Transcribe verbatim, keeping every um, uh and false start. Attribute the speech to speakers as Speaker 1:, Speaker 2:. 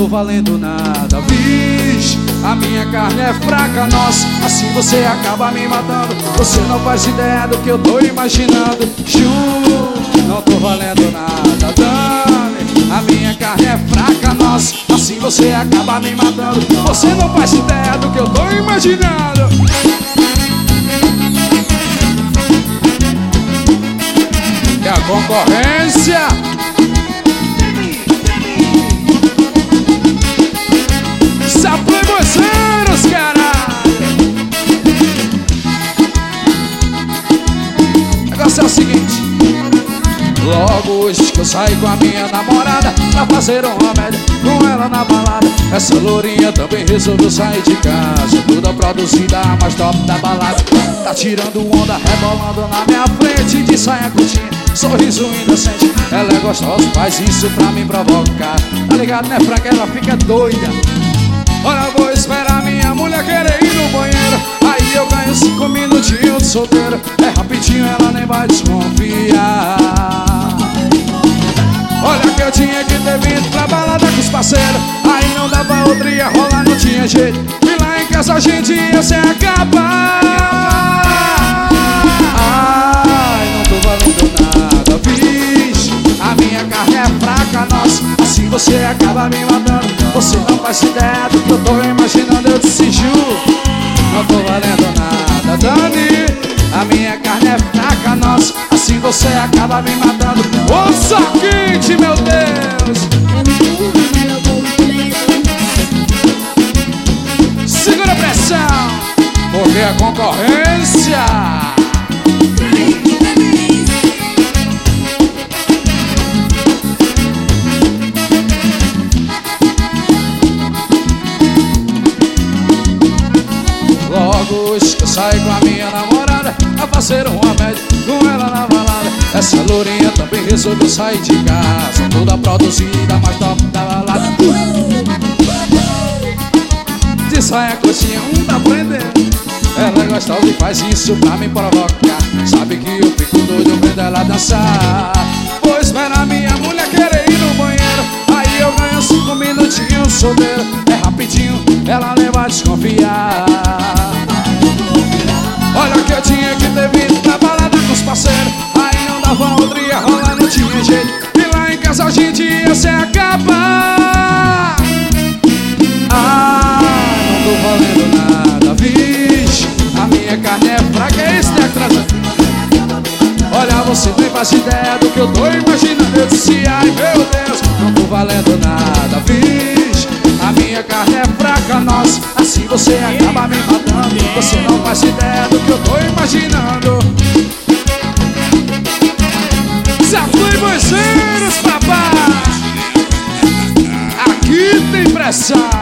Speaker 1: tô valendo nada. Vixe, a minha carne é fraca, nossa, assim você acaba me matando. Você não faz ideia do que eu tô imaginando. Ju, não tô valendo nada. Dani, a minha carne é fraca, nossa, assim você acaba me matando. Você não faz ideia do que eu tô imaginando. E a concorrência Saplemoceiros, caralho. O negócio é o seguinte: logo hoje que eu saí com a minha namorada pra fazer um remédio com ela na balada. Essa lourinha também resolveu sair de casa, toda produzida, a mais top da balada. Tá tirando onda, rebolando na minha frente, de saia curtinha, sorriso inocente. Ela é gostosa, faz isso pra me provocar. Tá ligado, né, fraca? Ela fica doida. Olha, vou esperar minha mulher querer ir no banheiro, aí eu ganho cinco minutinhos de solteiro. É rapidinho, ela nem vai desconfiar. Olha que eu tinha que ter vindo pra balada com os parceiros, aí não dava outra, ia rolar, não tinha jeito. E lá em casa a gente ia se acabar. Ai, não tô valendo nada, vixe, a minha carne é fraca, nossa, assim você acaba me matando. Você não faz ideia do que eu tô imaginando. Eu disse, Ju, não tô valendo nada. Dani, a minha carne é fraca, nossa, assim você acaba me matando. Ô, só quente, meu Deus. Segura a pressão, porque a concorrência hoje que eu saí com a minha namorada a fazer um remédio com ela na balada. Essa lourinha também resolveu sair de casa, toda produzida, mais top da balada. De saia coxinha, um tá prendendo. Ela é gostosa e faz isso pra me provocar. Sabe que eu fico doido vendo ela dançar. Vou esperar minha mulher querer ir no banheiro, aí eu ganho cinco minutinhos solteiro. É rapidinho, ela nem vai desconfiar. Olha que eu tinha que ter vindo pra balada com os parceiros, aí não dava outra, ia rolar, não tinha jeito. E lá em casa a gente ia se acabar. Ah, não tô valendo nada, vixe, a minha carne é fraca, é isso que tá trazendo. Olha, você nem faz ideia do que eu tô imaginando. Eu disse, ai meu Deus, não tô valendo nada, vixe, a minha carne é fraca, nossa, assim você acaba me matando. Você não faz ideia do que eu tô imaginando. Saplemoceiros, papai, aqui tem pressão.